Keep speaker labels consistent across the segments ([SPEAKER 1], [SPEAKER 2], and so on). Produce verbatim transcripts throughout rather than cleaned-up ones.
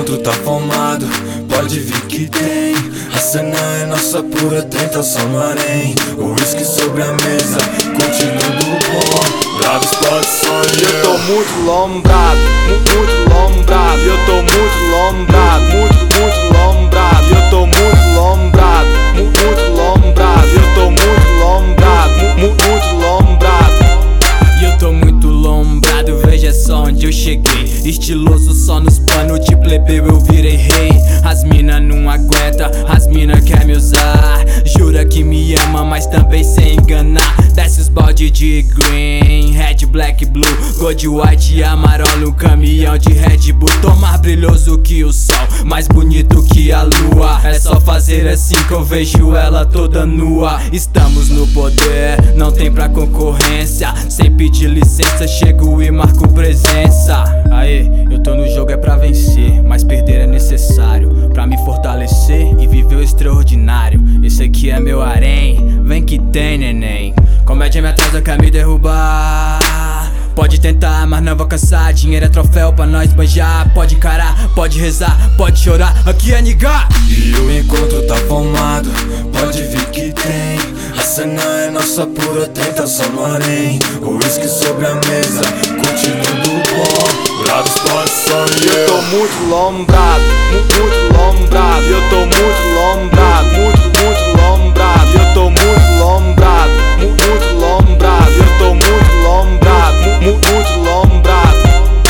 [SPEAKER 1] encontro tá formado, pode vir que tem. A cena é nossa pura tentação no harém. O whisky sobre a mesa, curtindo do bom. Graves posições,
[SPEAKER 2] eu tô muito lombrado, muito lombrado. Eu tô muito lombrado, muito, muito lombrado. Eu tô muito lombrado, muito lombrado. Eu tô muito lombrado, muito, muito lombrado.
[SPEAKER 3] E eu tô muito lombrado, veja só onde eu cheguei. Estiloso só nos planos de plebeu eu virei rei. As mina não aguenta, as mina quer me usar. Jura que me ama, mas também sem enganar. Desce os balde de green, red, black, blue, gold, white e amarelo. Um caminhão de Red Bull, tô mais brilhoso que o sol, mais bonito que a lua. É só fazer assim que eu vejo ela toda nua. Estamos no poder, não tem pra concorrência. Sem pedir licença, chego e marco presença. Aê, eu tô no jogo é pra vencer, mas perder é necessário pra me fortalecer e viver o extraordinário. Esse aqui é meu harém, vem que tem neném. Comédia me atrasa, quer me derrubar. Pode tentar, mas não vou cansar. Dinheiro é troféu pra nós banjar. Pode encarar, pode rezar, pode chorar. Aqui é nigar.
[SPEAKER 1] E o encontro tá formado, pode vir que tem. A cena é nossa pura tentação no harém. O whisky sobre a mesa, curtindo do bom. Graves posições,
[SPEAKER 2] eu tô muito lombrado, muito lombrado. Eu tô muito lombrado, muito, muito lombrado. Eu tô muito lombrado, muito, muito lombrado. Eu tô muito lombrado, muito, muito lombrado.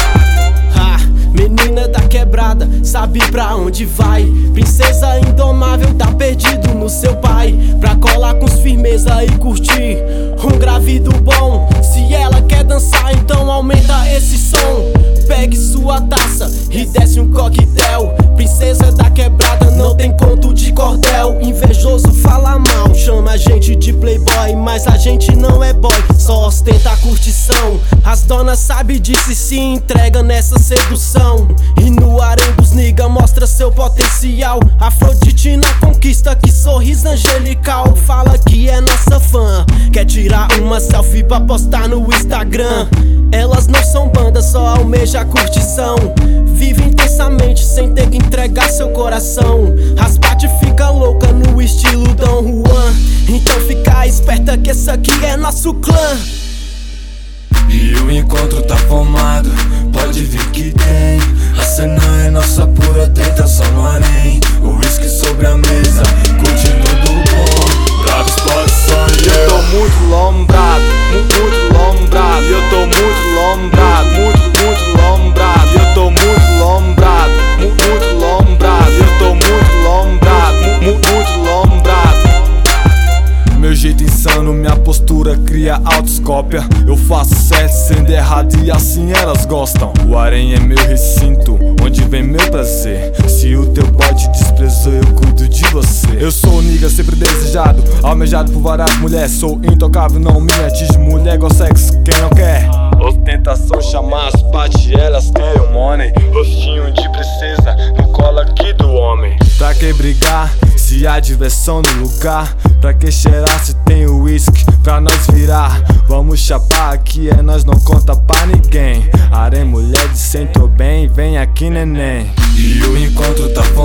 [SPEAKER 4] Ha, menina da quebrada, sabe pra onde vai? Princesa indomável, tá perdido no seu pai. Pra colar com os firmeza e curtir um gravido bom. Se ela quer dançar, então aumenta esse som. Pegue sua taça e desce um coquetel. Princesa da quebrada, não tem conto de cordel. Invejoso fala mal, chama a gente de playboy, mas a gente não é boy, só ostenta a curtição. As donas sabem disso e se entrega nessa sedução. E no harém dos nigga mostra seu potencial. Afrodite na conquista, que sorriso angelical. Fala que é nossa fã, quer tirar uma selfie pra postar no Instagram. Elas não são banda, só almeja a curtição. Vive intensamente sem ter que entregar seu coração. As bate fica louca no estilo Dom Juan. Então fica esperta que esse aqui é nosso clã.
[SPEAKER 1] E o encontro tá formado, pode vir que tem. A cena é nossa pura tentação no harém. O whisky sobre a mesa, curtindo do bom. Graves posições,
[SPEAKER 2] eu tô muito lombrado, muito, muito lombrado. Eu tô muito lombrado, muito, muito lombrado. Eu tô muito lombrado, muito, muito lombrado. Eu tô muito lombrado, muito, muito lombrado.
[SPEAKER 5] Meu jeito insano, minha postura cria autoscópia. Eu faço certo sendo errado e assim elas gostam. O harém é meu recinto, onde vem meu prazer. Se o teu boy te desprezou, eu cuido de você. Eu sou o nigga sempre desejado, almejado por várias mulheres. Sou intocável, não me atinge mulher igual sexo, quem não quer? Ostentação, chamar as partes, elas querem money. Rostinho de princesa, no colo aqui do homem. Pra que brigar, se há diversão no lugar? Pra que cheirar se tem o whisky pra nós virar? Vamos chapar, aqui é nós, não conta pra ninguém. Harém mulher de cem, tô bem, vem aqui neném.
[SPEAKER 1] E o encontro tá